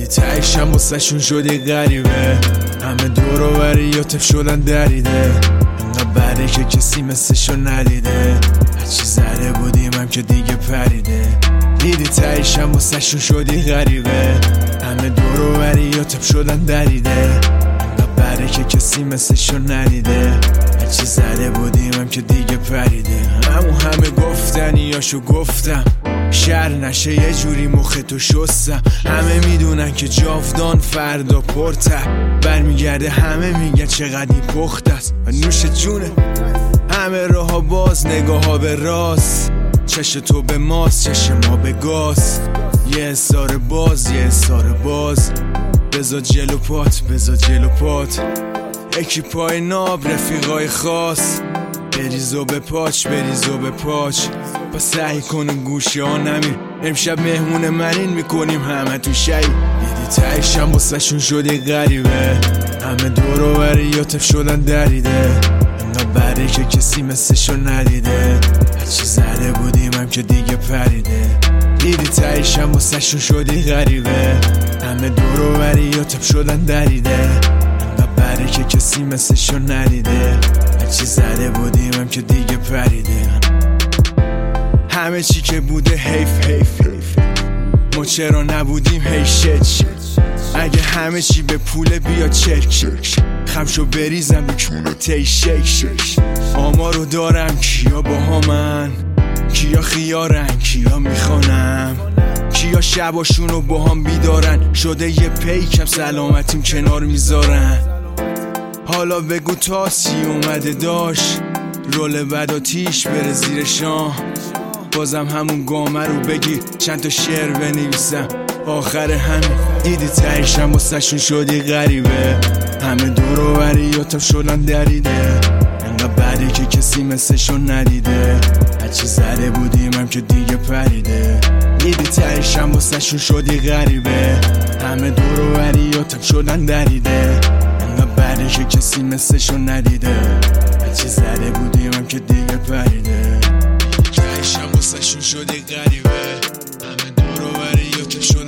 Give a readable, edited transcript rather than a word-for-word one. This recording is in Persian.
دیدی تایشم واسه شون شدی غریبه، همه دور و بریاتف شدن دریده، انقدر بره که کسی مثلشو ندیده، هرچی زده بودیم هم که دیگه پریده. دیدی تایشم واسه شون شدی غریبه، همه دور و بریاتف شدن دریده، انقدر بره که کسی مثلشو ندیده، هرچی زده بودیم هم که دیگه پریده. همه گفتنیاشو گفتم شر نشه یه جوری مخ تو شستم، همه میدونن که جاودان فردا پرته برمیگرده، همه میگن چقدر این پخت است و نوش جونه. همه راه ها باز، نگاه ها به راست، چش تو به ماست، چش ما به گاز، یه احسار باز، یه احسار باز، بذار جلو پات، بذار جلو پات، اکی پای ناب رفیقای خاص، بریزو به پاچ، بریزو به پاچ، پس سعی کنم گوشه ها نمیر، امشب مهمون منین میکنیم همه تو شایی. دیدی تایشم واسه شون شدی غریبه، همه دور و بریاتف شدن دریده، انقدر بره که کسی مثلشو ندیده، هرچی زده بودیم هم که دیگه پریده. دیدی تایشم واسه شون شدی غریبه، همه دور و بریاتف شدن دریده، بره که کسی مثلشو ندیده، هرچی زده بودیم هم که دیگه پریده. همه چی که بوده حیف حیف حیف، ما چرا نبودیم هی شت، اگه همه چی به پول بیا چک، خمشو بریزم بکونه تی شک، آمارو دارم کیا با من، کیا خیارن، کیا میخوانم، کیا شباشونو با هم بیدارن، شده یه پیکم سلامتیم کنار میذارن. حالا بگو تاسی اومده داشت، رول بد آتیش بره زیر شاه، بازم همون گامه رو بگیر، چند تا شعر بنویسم آخر همین. دیدی تایشم واسه شون شدی غریبه، همه دور و بریاتف شدن دریده، انقدر بده که کسی مثلشو ندیده، هرچی زده بودیم هم که دیگه پریده. دیدی تایشم واسه شون شدی غریبه، همه دور و بریاتف شدن دریده، بره که کسی مثلشو ندیده، هرچی زده بودیم هم که دیگه پریده. تایشم واسه شون شدی غریبه، همه دور و بریاتف شدن